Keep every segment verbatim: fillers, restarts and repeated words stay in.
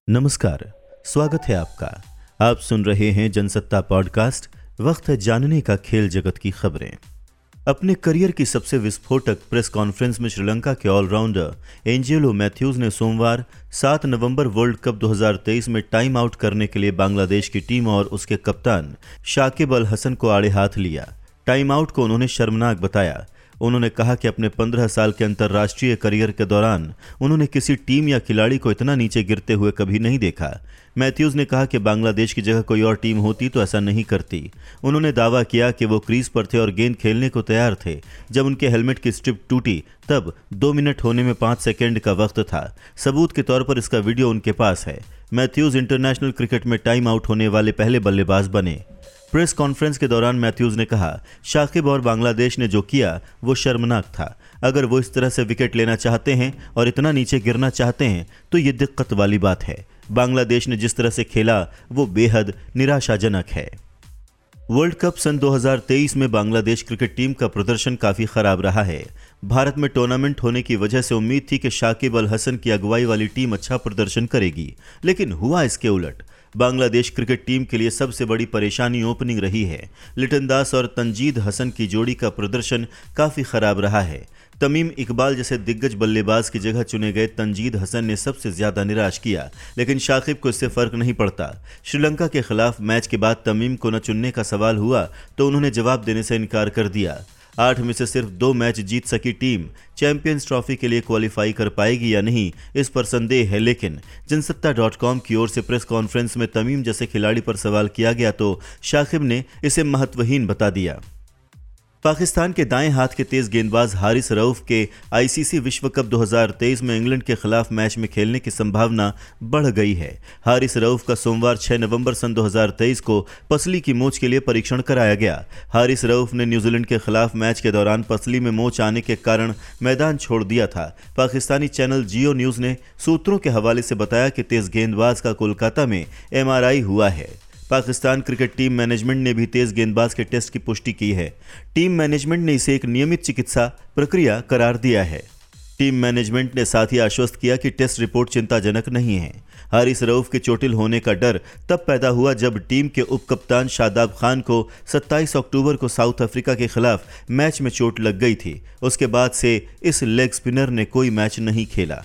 नमस्कार, स्वागत है आपका। आप सुन रहे हैं जनसत्ता पॉडकास्ट। वक्त है जानने का खेल जगत की खबरें। अपने करियर की सबसे विस्फोटक प्रेस कॉन्फ्रेंस में श्रीलंका के ऑलराउंडर एंजेलो मैथ्यूज ने सोमवार सात नवंबर वर्ल्ड कप दो हज़ार तेईस में टाइम आउट करने के लिए बांग्लादेश की टीम और उसके कप्तान शाकिब अल हसन को आड़े हाथ लिया। टाइम आउट को उन्होंने शर्मनाक बताया। उन्होंने कहा कि अपने पंद्रह साल के अंतर्राष्ट्रीय करियर के दौरान उन्होंने किसी टीम या खिलाड़ी को इतना नीचे गिरते हुए कभी नहीं देखा। मैथ्यूज ने कहा कि बांग्लादेश की जगह कोई और टीम होती तो ऐसा नहीं करती। उन्होंने दावा किया कि वो क्रीज पर थे और गेंद खेलने को तैयार थे। जब उनके हेलमेट की स्ट्रिप टूटी तब दो मिनट होने में पाँच सेकेंड का वक्त था। सबूत के तौर पर इसका वीडियो उनके पास है। मैथ्यूज इंटरनेशनल क्रिकेट में टाइम आउट होने वाले पहले बल्लेबाज बने। प्रेस कॉन्फ्रेंस के दौरान मैथ्यूज ने कहा, शाकिब और बांग्लादेश ने जो किया वो शर्मनाक था। अगर वो इस तरह से विकेट लेना चाहते हैं और इतना नीचे गिरना चाहते हैं तो ये दिक्कत वाली बात है। बांग्लादेश ने जिस तरह से खेला वो बेहद निराशाजनक है। वर्ल्ड कप सन दो हज़ार तेईस में बांग्लादेश क्रिकेट टीम का प्रदर्शन काफी खराब रहा है। भारत में टूर्नामेंट होने की वजह से उम्मीद थी कि शाकिब अल हसन की अगुवाई वाली टीम अच्छा प्रदर्शन करेगी, लेकिन हुआ इसके उलट। बांग्लादेश क्रिकेट टीम के लिए सबसे बड़ी परेशानी ओपनिंग रही है। लिटन दास और तंजीद हसन की जोड़ी का प्रदर्शन काफी खराब रहा है। तमीम इकबाल जैसे दिग्गज बल्लेबाज की जगह चुने गए तंजीद हसन ने सबसे ज्यादा निराश किया, लेकिन शाकिब को इससे फर्क नहीं पड़ता। श्रीलंका के खिलाफ मैच के बाद तमीम को न चुनने का सवाल हुआ तो उन्होंने जवाब देने से इनकार कर दिया। आठ में से सिर्फ दो मैच जीत सकी टीम चैंपियंस ट्रॉफी के लिए क्वालिफाई कर पाएगी या नहीं, इस पर संदेह है। लेकिन जनसत्ता डॉट कॉम की ओर से प्रेस कॉन्फ्रेंस में तमीम जैसे खिलाड़ी पर सवाल किया गया तो शाकिब ने इसे महत्वहीन बता दिया। पाकिस्तान के दाएं हाथ के तेज गेंदबाज हारिस रऊफ के आईसीसी विश्व कप दो हज़ार तेईस में इंग्लैंड के खिलाफ मैच में खेलने की संभावना बढ़ गई है। हारिस रऊफ का सोमवार छह नवंबर सन दो हज़ार तेईस को पसली की मोच के लिए परीक्षण कराया गया। हारिस रऊफ ने न्यूजीलैंड के खिलाफ मैच के दौरान पसली में मोच आने के कारण मैदान छोड़ दिया था। पाकिस्तानी चैनल जियो न्यूज ने सूत्रों के हवाले से बताया कि तेज गेंदबाज का कोलकाता में एमआरआई हुआ है। पाकिस्तान क्रिकेट टीम मैनेजमेंट ने भी तेज गेंदबाज के टेस्ट की पुष्टि की है। टीम मैनेजमेंट ने इसे एक नियमित चिकित्सा प्रक्रिया करार दिया है। टीम मैनेजमेंट ने साथ ही आश्वस्त किया कि टेस्ट रिपोर्ट चिंताजनक नहीं है। हारिस रऊफ के चोटिल होने का डर तब पैदा हुआ जब टीम के उप कप्तान शादाब खान को सत्ताईस अक्टूबर को साउथ अफ्रीका के खिलाफ मैच में चोट लग गई थी। उसके बाद से इस लेग स्पिनर ने कोई मैच नहीं खेला।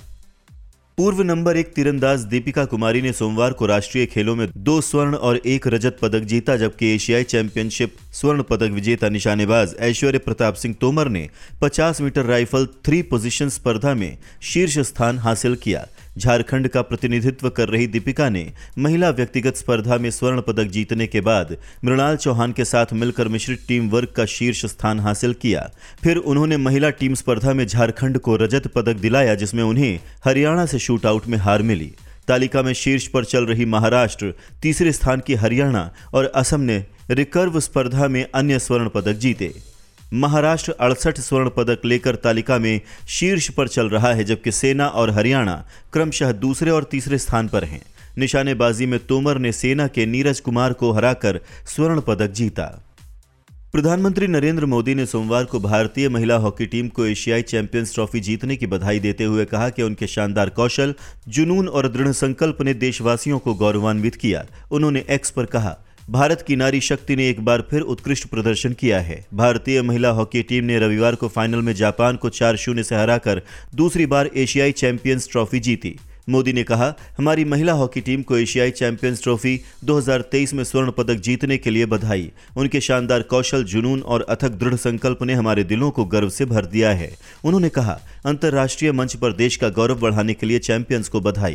पूर्व नंबर एक तीरंदाज दीपिका कुमारी ने सोमवार को राष्ट्रीय खेलों में दो स्वर्ण और एक रजत पदक जीता, जबकि एशियाई चैंपियनशिप स्वर्ण पदक विजेता निशानेबाज ऐश्वर्य प्रताप सिंह तोमर ने पचास मीटर राइफल थ्री पोजीशन स्पर्धा में शीर्ष स्थान हासिल किया। झारखंड का प्रतिनिधित्व कर रही दीपिका ने महिला व्यक्तिगत स्पर्धा में स्वर्ण पदक जीतने के बाद मृणाल चौहान के साथ मिलकर मिश्रित टीम वर्ग का शीर्ष स्थान हासिल किया। फिर उन्होंने महिला टीम स्पर्धा में झारखंड को रजत पदक दिलाया, जिसमें उन्हें हरियाणा से शूट आउट में हार मिली। तालिका में शीर्ष पर चल रही महाराष्ट्र, तीसरे स्थान की हरियाणा और असम ने रिकर्व स्पर्धा में अन्य स्वर्ण पदक जीते। महाराष्ट्र अड़सठ स्वर्ण पदक लेकर तालिका में शीर्ष पर चल रहा है, जबकि सेना और हरियाणा क्रमशः दूसरे और तीसरे स्थान पर हैं। निशानेबाजी में तोमर ने सेना के नीरज कुमार को हराकर स्वर्ण पदक जीता। प्रधानमंत्री नरेंद्र मोदी ने सोमवार को भारतीय महिला हॉकी टीम को एशियाई चैंपियंस ट्रॉफी जीतने की बधाई देते हुए कहा कि उनके शानदार कौशल, जुनून और दृढ़ संकल्प ने देशवासियों को गौरवान्वित किया। उन्होंने एक्स पर कहा, भारत की नारी शक्ति ने एक बार फिर उत्कृष्ट प्रदर्शन किया है। भारतीय महिला हॉकी टीम ने रविवार को फाइनल में जापान को चार शून्य से हराकर दूसरी बार एशियाई चैंपियंस ट्रॉफी जीती। मोदी ने कहा, हमारी महिला हॉकी टीम को एशियाई चैंपियंस ट्रॉफी दो हज़ार तेईस में स्वर्ण पदक जीतने के लिए बधाई। उनके शानदार कौशल, जुनून और अथक दृढ़ संकल्प ने हमारे दिलों को गर्व से भर दिया है। उन्होंने कहा, अंतर्राष्ट्रीय मंच पर देश का गौरव बढ़ाने के लिए चैंपियंस को बधाई।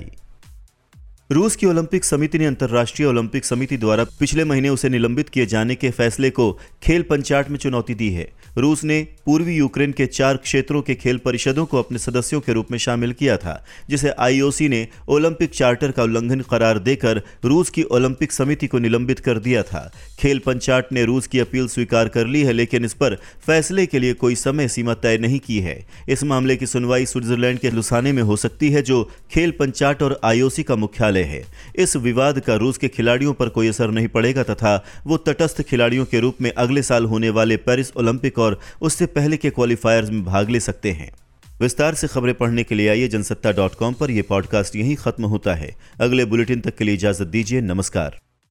रूस की ओलंपिक समिति ने अंतर्राष्ट्रीय ओलंपिक समिति द्वारा पिछले महीने उसे निलंबित किए जाने के फैसले को खेल पंचाट में चुनौती दी है। रूस ने पूर्वी यूक्रेन के चार क्षेत्रों के खेल परिषदों को अपने सदस्यों के रूप में शामिल किया था, जिसे आईओसी ने ओलंपिक चार्टर का उल्लंघन करार देकर रूस की ओलंपिक समिति को निलंबित कर दिया था। खेल पंचाट ने रूस की अपील स्वीकार कर ली है, लेकिन इस पर फैसले के लिए कोई समय सीमा तय नहीं की है। इस मामले की सुनवाई स्विट्जरलैंड के लुसाने में हो सकती है, जो खेल पंचाट और आईओसी का मुख्यालय है। इस विवाद का रूस के खिलाड़ियों पर कोई असर नहीं पड़ेगा तथा वो तटस्थ खिलाड़ियों के रूप में अगले साल होने वाले पेरिस ओलंपिक और उससे पहले के क्वालिफायर्स में भाग ले सकते हैं। विस्तार से खबरें पढ़ने के लिए आइए जनसत्ता डॉट कॉम पर। यह पॉडकास्ट यहीं खत्म होता है। अगले बुलेटिन तक के लिए इजाजत दीजिए। नमस्कार।